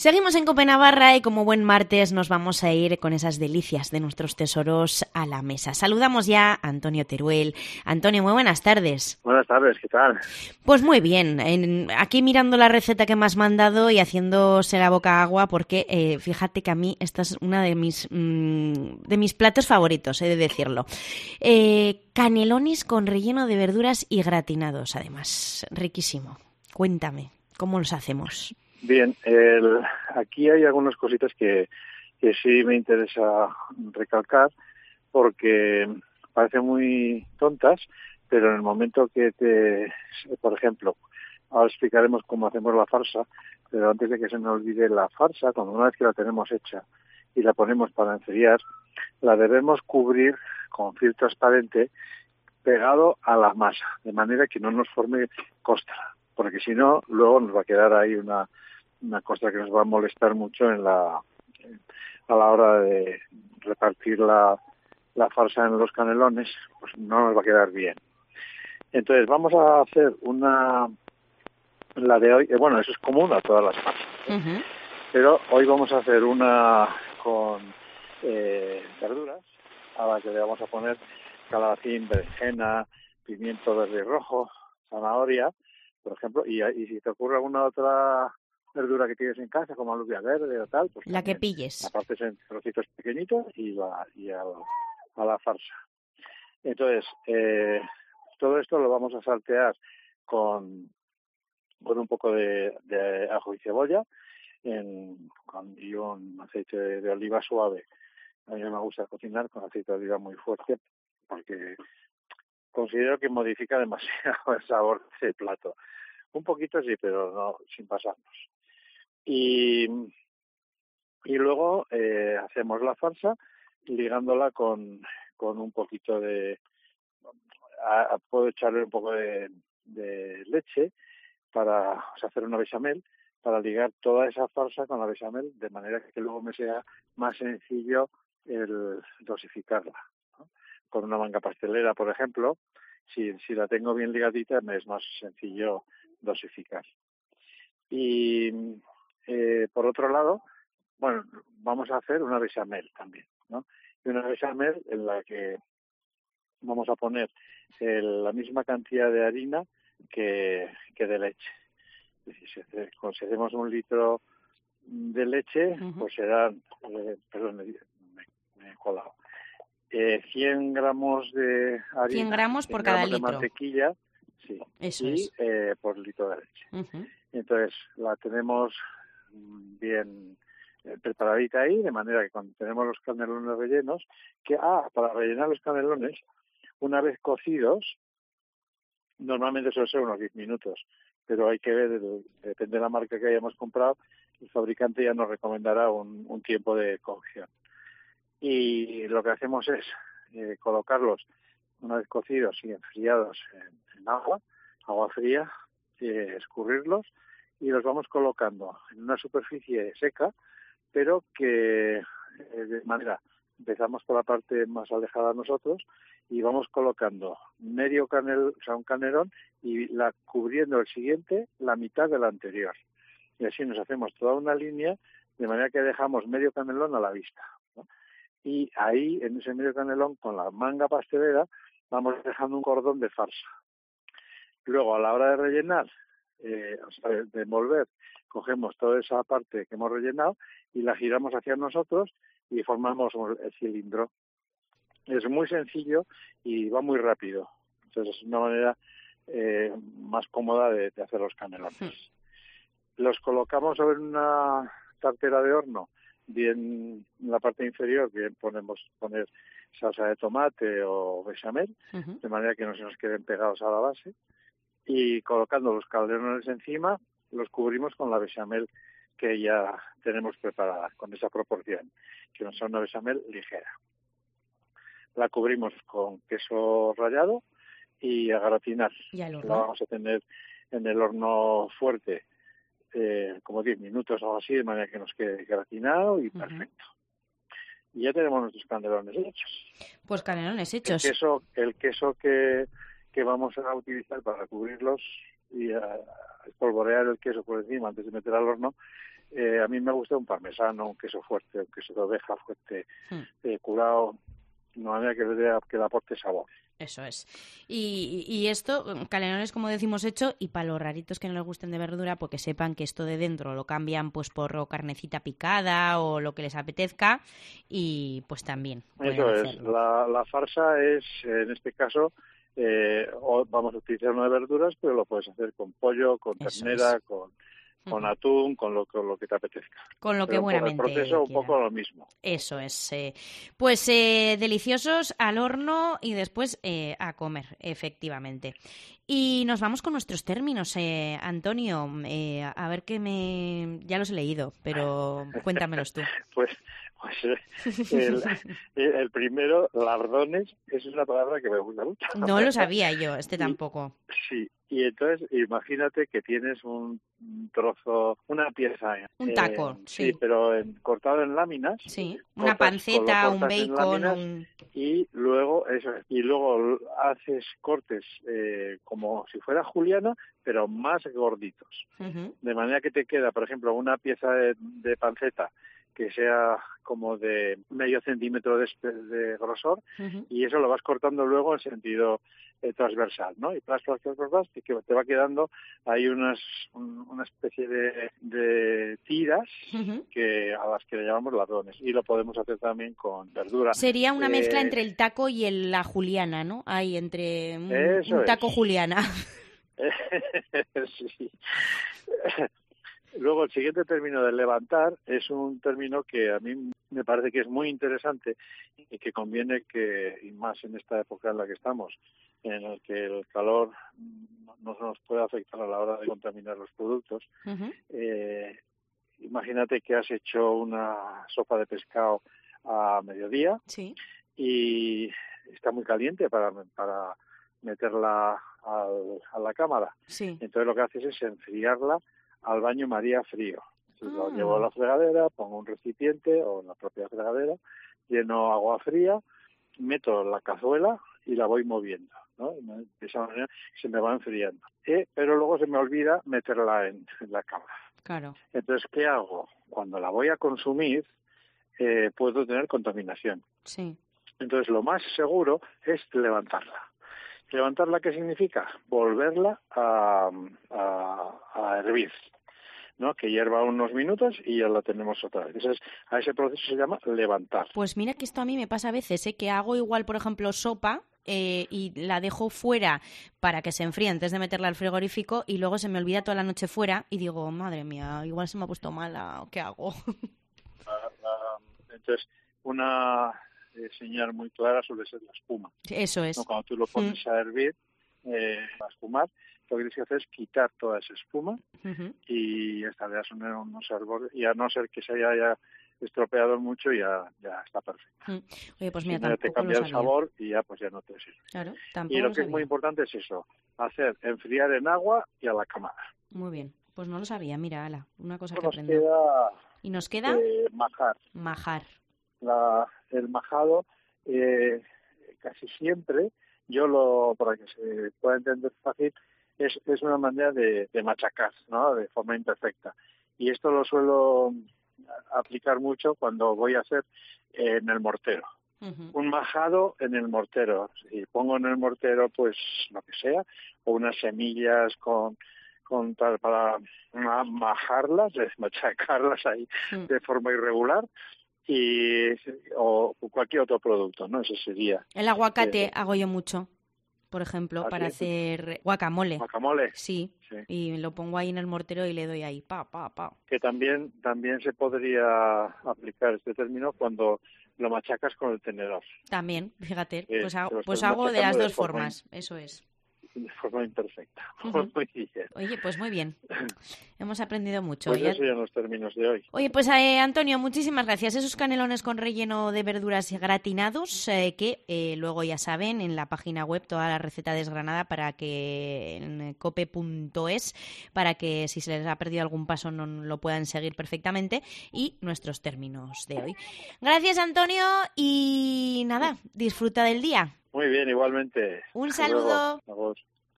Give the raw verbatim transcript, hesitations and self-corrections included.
Seguimos en Cope Navarra y como buen martes nos vamos a ir con esas delicias de nuestros tesoros a la mesa. Saludamos ya a Antonio Teruel. Antonio, muy buenas tardes. Buenas tardes, ¿qué tal? Pues muy bien, en, aquí mirando la receta que me has mandado y haciéndose la boca agua porque eh, fíjate que a mí esta es una de mis, mmm, de mis platos favoritos, he de decirlo. Eh, canelones con relleno de verduras y gratinados, además. Riquísimo. Cuéntame, ¿cómo los hacemos? Bien, el, aquí hay algunas cositas que, que sí me interesa recalcar porque parecen muy tontas, pero en el momento que te, por ejemplo, ahora explicaremos cómo hacemos la farsa, pero antes de que se me olvide la farsa, cuando una vez que la tenemos hecha y la ponemos para enfriar, la debemos cubrir con film transparente pegado a la masa, de manera que no nos forme costra, porque si no, luego nos va a quedar ahí una una cosa que nos va a molestar mucho en la a la hora de repartir la, la farsa en los canelones, pues no nos va a quedar bien. Entonces vamos a hacer una, la de hoy, eh, bueno, eso es común a todas las farsas, ¿eh? Uh-huh. Pero hoy vamos a hacer una con eh, verduras, a la que le vamos a poner calabacín, berenjena, pimiento verde y rojo, zanahoria, por ejemplo, y, y si te ocurre alguna otra verdura que tienes en casa, como alubia verde o tal, pues la que pilles. La partes en trocitos pequeñitos y va y a, a la farsa. Entonces, eh, todo esto lo vamos a saltear con, con un poco de, de ajo y cebolla en, con, y un aceite de, de oliva suave. A mí me gusta cocinar con aceite de oliva muy fuerte porque considero que modifica demasiado el sabor del plato. Un poquito sí, pero no sin pasarnos. Y, y luego eh, hacemos la farsa ligándola con, con un poquito de... A, a, puedo echarle un poco de, de leche para o sea, hacer una bechamel, para ligar toda esa farsa con la bechamel, de manera que luego me sea más sencillo el dosificarla, ¿no? Con una manga pastelera, por ejemplo, si, si la tengo bien ligadita, me es más sencillo dosificar. Y... Eh, por otro lado, bueno, vamos a hacer una bechamel también, ¿no? Y una bechamel en la que vamos a poner el, la misma cantidad de harina que, que de leche. Es decir, si, si hacemos un litro de leche, uh-huh. pues serán, eh, perdón, me, me he colado, eh, cien gramos de harina, cien gramos por cien cada gramos litro. de mantequilla, sí, Eso y es. eh, por litro de leche. Uh-huh. Entonces, la tenemos bien eh, preparadita ahí, de manera que cuando tenemos los canelones rellenos, que, ah, para rellenar los canelones, una vez cocidos, normalmente suele ser unos diez minutos, pero hay que ver, depende de la marca que hayamos comprado, el fabricante ya nos recomendará un, un tiempo de cocción. Y lo que hacemos es eh, colocarlos, una vez cocidos y enfriados en, en agua, agua fría, eh, escurrirlos, y los vamos colocando en una superficie seca, pero que eh, de manera, empezamos por la parte más alejada de nosotros y vamos colocando medio canel, o sea, un canelón y la cubriendo el siguiente la mitad del anterior. Y así nos hacemos toda una línea de manera que dejamos medio canelón a la vista, ¿no? Y ahí, en ese medio canelón, con la manga pastelera, vamos dejando un cordón de farsa. Luego, a la hora de rellenar, Eh, o sea, de envolver, cogemos toda esa parte que hemos rellenado y la giramos hacia nosotros y formamos el cilindro. Es muy sencillo y va muy rápido. Entonces es una manera eh, más cómoda de, de hacer los canelones. Sí. Los colocamos sobre una tartera de horno, bien en la parte inferior, bien ponemos poner salsa de tomate o bechamel, uh-huh. de manera que no se nos queden pegados a la base. Y colocando los canelones encima, los cubrimos con la bechamel que ya tenemos preparada, con esa proporción, que no sea una bechamel ligera. La cubrimos con queso rallado y a gratinar. ¿Y al horno? La vamos a tener en el horno fuerte, eh, como diez minutos o así, de manera que nos quede gratinado y uh-huh. perfecto. Y ya tenemos nuestros canelones hechos. Pues canelones hechos. El queso, el queso que... que vamos a utilizar para cubrirlos y a espolvorear el queso por encima antes de meter al horno, eh, a mí me gusta un parmesano, un queso fuerte, un queso de oveja fuerte, mm. eh, curado, de una manera que le, dé, que le aporte sabor. Eso es. Y, y esto, canelones, como decimos, hecho, y para los raritos que no les gusten de verdura, pues que sepan que esto de dentro lo cambian pues por o carnecita picada o lo que les apetezca, y pues también pueden Eso es. hacerlo. La, la farsa es, en este caso, eh, o vamos a utilizar uno de verduras, pero lo puedes hacer con pollo, con Eso ternera, es. con... con atún, con lo, con lo que te apetezca. Con lo que Pero buenamente el proceso quiera. un poco lo mismo. Eso es. Eh. Pues eh, deliciosos al horno y después eh, a comer, efectivamente. Y nos vamos con nuestros términos, eh, Antonio. Eh, a ver qué me... Ya los he leído, pero cuéntamelos tú. pues pues el, el primero, lardones, es una palabra que me gusta mucho. No lo sabía yo, este tampoco. Y, sí, y entonces imagínate que tienes un trozo, una pieza. Un taco, eh, sí. Sí, pero en, cortado en láminas. Sí, una cortas, panceta, un bacon, un... Y luego, eso, y luego haces cortes eh, como si fuera juliana, pero más gorditos. Uh-huh. De manera que te queda, por ejemplo, una pieza de, de panceta que sea como de medio centímetro de, de grosor, uh-huh. y eso lo vas cortando luego en sentido eh, transversal, ¿no? Y plas, plas, plas, plas, plas, y que te va quedando ahí unas un, una especie de, de tiras, uh-huh. que a las que le llamamos lardones, y lo podemos hacer también con verdura. Sería una eh, mezcla entre el taco y el, la juliana, ¿no? Ahí entre un, un taco es. juliana. Sí. Luego, el siguiente término de levantar es un término que a mí me parece que es muy interesante y que conviene que, y más en esta época en la que estamos, en el que el calor no nos puede afectar a la hora de contaminar los productos. Uh-huh. Eh, imagínate que has hecho una sopa de pescado a mediodía, sí. y está muy caliente para, para meterla al, a la cámara. Sí. Entonces lo que haces es enfriarla al baño María frío. Entonces, ah. Lo llevo a la fregadera, pongo un recipiente o en la propia fregadera, lleno agua fría, meto la cazuela y la voy moviendo, ¿no? De esa manera se me va enfriando. Eh, pero luego se me olvida meterla en, en la cámara. Claro. Entonces, ¿qué hago? Cuando la voy a consumir, eh, puedo tener contaminación. Sí. Entonces, lo más seguro es levantarla. ¿Levantarla qué significa? Volverla a, a, a hervir, ¿no? Que hierva unos minutos y ya la tenemos otra vez. Entonces, a ese proceso se llama levantar. Pues mira que esto a mí me pasa a veces, ¿eh? Que hago igual, por ejemplo, sopa eh, y la dejo fuera para que se enfríe antes de meterla al frigorífico y luego se me olvida toda la noche fuera y digo, madre mía, igual se me ha puesto mala, ¿qué hago? Uh, uh, entonces, una... Eh, señal muy clara suele ser la espuma. Eso es. ¿No? Cuando tú lo pones mm. a hervir, eh, a espumar, lo que tienes que hacer es quitar toda esa espuma, uh-huh. y establecer unos árboles, y a no ser que se haya estropeado mucho, ya, ya está perfecto. Mm. Oye, pues mira, si no, te cambia el sabor y ya pues ya no te sirve. Claro, y lo que sabía. es muy importante es eso, hacer enfriar en agua y a la cámara. Muy bien, pues no lo sabía, mira, ala, una cosa Nos que aprendo. Queda, ¿Y nos queda? Eh, majar. Majar. La, el majado, eh, casi siempre, yo lo, para que se pueda entender fácil, es, es una manera de, de machacar, ¿no? De forma imperfecta. Y esto lo suelo aplicar mucho cuando voy a hacer eh, en el mortero. Uh-huh. Un majado en el mortero. Si pongo en el mortero, pues, lo que sea, o unas semillas con... con tal para majarlas, machacarlas ahí uh-huh. de forma irregular, y o cualquier otro producto, ¿no? Ese sería. El aguacate eh, hago yo mucho, por ejemplo, para hacer guacamole. Guacamole. Sí, sí, y lo pongo ahí en el mortero y le doy ahí, pa, pa, pa. Que también también se podría aplicar este término cuando lo machacas con el tenedor. También, fíjate, eh, pues hago, pues hago de las dos de formas, in... eso es. De forma imperfecta. Uh-huh. Muy bien. Oye, pues muy bien. Hemos aprendido mucho. Pues esos serían los términos de hoy. Oye, pues eh, Antonio, muchísimas gracias. Esos canelones con relleno de verduras gratinados, eh, que eh, luego ya saben, en la página web toda la receta desgranada para que en cope punto es, para que si se les ha perdido algún paso no lo puedan seguir perfectamente, y nuestros términos de hoy. Gracias, Antonio, y nada, disfruta del día. Muy bien, igualmente. Un saludo. Adiós.